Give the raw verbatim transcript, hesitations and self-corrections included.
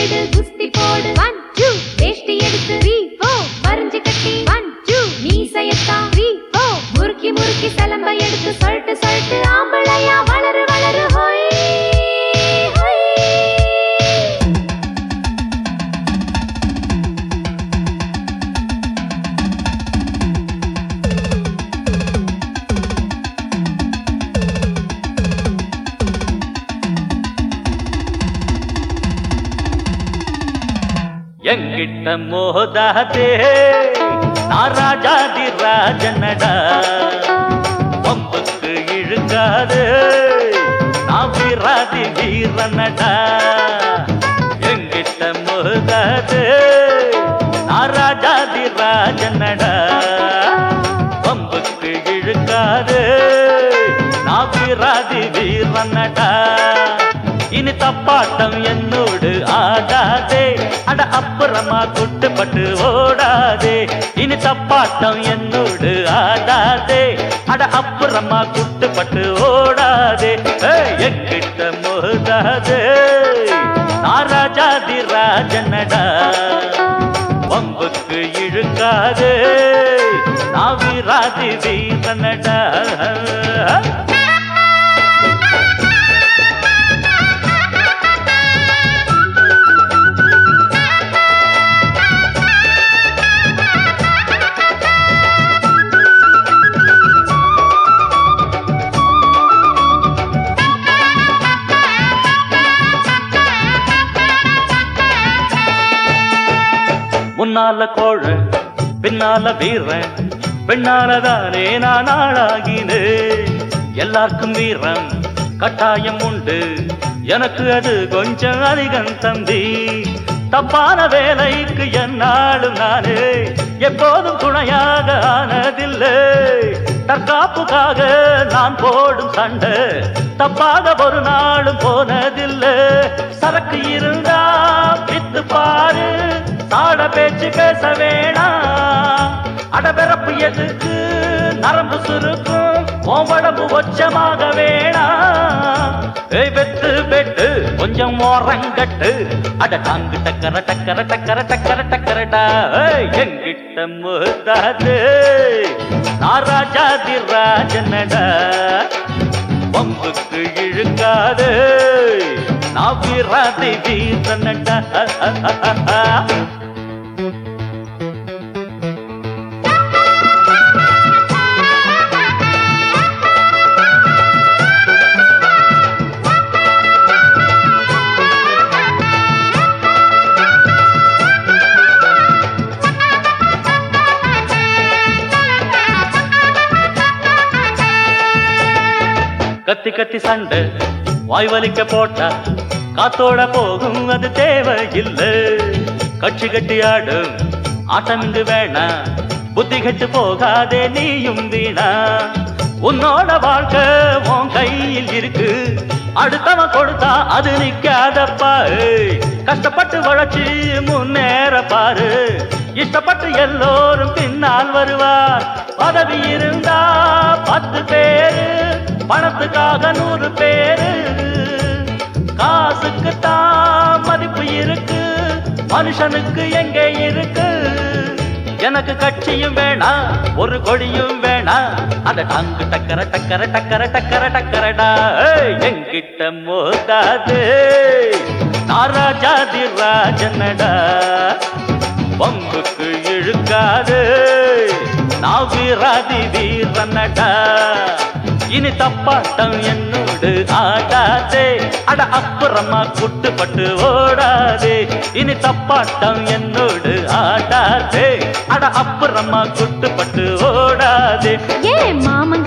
எடு குஸ்தி போடு ஒன் டூ வேஷ்டி எடுத்து த்ரீ ஃபோர் வரிஞ்சு கட்டி ஒன் டூ மீசையத்தா த்ரீ ஃபோர் முறுக்கி முறுக்கி சலம்ப எடுத்து சொல்லிட்டு சொல்லிட்டு ஆம்பளையா வளரு வளரு ஹோய் எங்கிட்ட மோதாதே நான் ராஜாதி ராஜனடா வம்புக்கு இழுக்காது நான் வீராதி வீரனடா எங்கிட்ட மோதாதே நான் ராஜாதி ராஜனடா வம்புக்கு இழுக்காது நான் வீராதி வீரனடா இனி தப்பாட்டம் என்னோடு ஆடாதே அட அப்புறமா குட்டுப்பட்டு ஓடாதே இனி தப்பாட்டம் என்னோடு ஆடாதே அட அப்புறமா குட்டுப்பட்டு ஓடாதே எங்கிட்ட மோதாதே நான் ராஜாதி ராஜனடா வம்புக்கு இழுக்காதே நான் வீராதி வீரனடா முன்னால கோழ பின்னால வீரன் பெண்ணாலதானே நான் ஆளாகினே எல்லாருக்கும் வீரம் கட்டாயம் உண்டு எனக்கு அது கொஞ்சம் அதிகம் தம்பி தப்பான வேலைக்கு என்னாலும் நானே எப்போதும் துணையாக ஆனதில்லை தற்காப்புக்காக நான் போடும் சண்டை தப்பாக ஒரு நாளும் போனதில்லை சரக்கு இருந்தா வித்து பாரு தாட பேச்சு பேச வேணாம் அடபிறப்பு எதுக்கு நரம்பு சுருக்கும் உடம்பு ஒச்சமாக வேணாம் வெத்து வெட்டு கொஞ்சம் ஓரங்கட்டு அட டாங்கு டக்கர டக்கர டக்கர டக்கர டக்கரடா எங்கிட்ட மோதாது நான் ராஜாதி ராஜனடா வம்புக்கு இழுக்காது நான் வீராதி வீரனடா கத்தி கத்தி சண்டை வாய் வலிக்க போட்டா காத்தோட போகும் அது தேவையில்லை கட்சி கட்டி ஆடும் ஆட்டம் இங்கு வேணா புத்தி கட்டு போகாதே நீயும் வீணா உன்னோட வாழ்க்கை உன் கையில் இருக்கு அடுத்தவன் கொடுத்தா அது நிக்காதப்பா கஷ்டப்பட்டு வளர்ச்சி முன்னேற பாரு இஷ்டப்பட்டு எல்லோரும் பின்னால் வருவார் பதவி இருந்தா பத்து பேரு பணத்துக்காக நூறு பேரு காசுக்கு தான் மதிப்பு இருக்கு மனுஷனுக்கு எங்கே இருக்கு எனக்கு கட்சியும் வேணா ஒரு கொடியும் வேணா அத டாங்கு டக்கர டக்கர டக்கர டக்கர டக்கரடா எங்கிட்ட மோதாது நான் ராஜாதி ராஜனடா வம்புக்கு இழுக்காது நான் வீராதி வீரனடா இனி தப்பாட்டம் என்னோடு ஆடாதே அட அப்புறமா குட்டுப்பட்டு ஓடாதே இனி தப்பாட்டம் என்னோடு ஆடாதே அட அப்புறமா குட்டுப்பட்டு ஓடாதே ஏ மாமன்